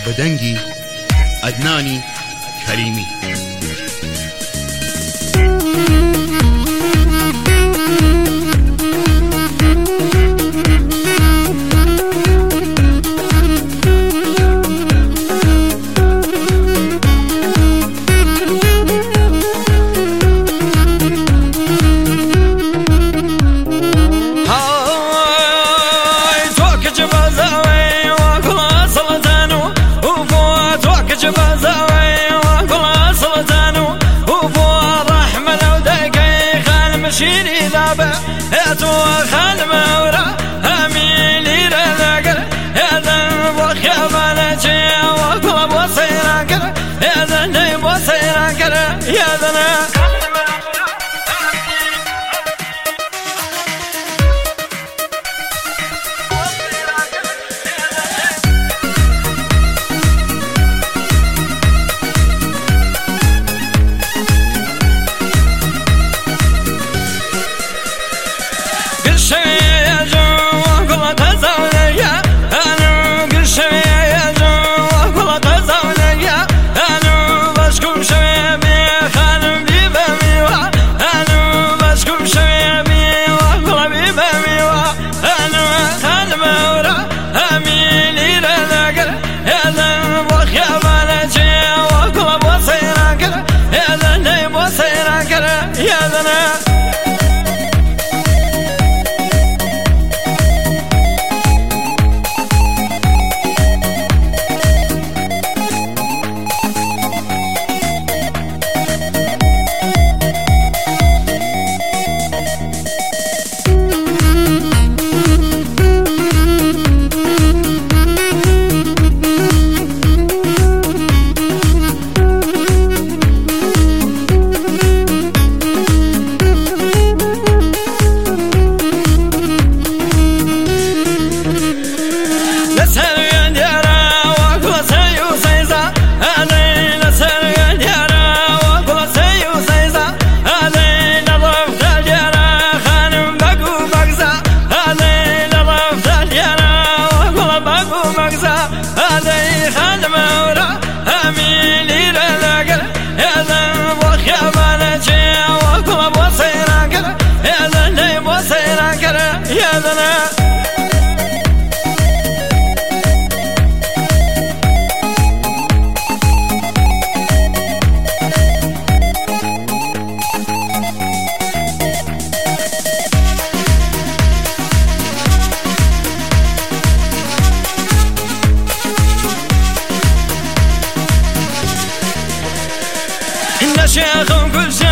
بدنگی عدنانی کریمی. شيري ذابة يا خال مورا أميلي رذاكر يا ذنبك يا بلجي وقلب وصيراكر يا ذنب وصيراكر يا ذنب يا ذنب هذي خال مورا أميلي رذاكر يا ذنبك يا بلجي وقلب وصيراكر يا ذنب وصيراكر يا ذنب شيخ كل شيء